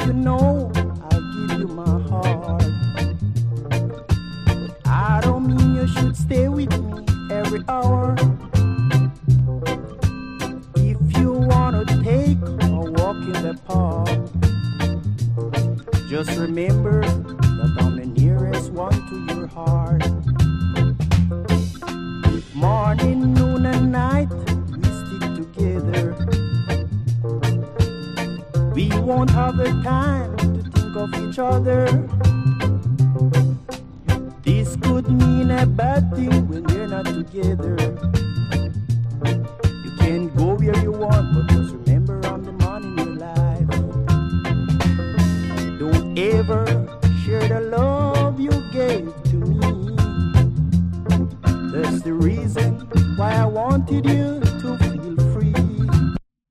You know I'll give you my heart, but I don't mean you should stay with me every hour. If you wanna take a walk in the park, just remember that I'm the nearest one to your heart. Morning, noon, and night, we stick together. We won't have the time to think of each other. This could mean a bad thing when we're not together. You can go where you want, but just remember I'm the man in your life. Don't ever share the love you gave to me. That's the reason why I wanted you.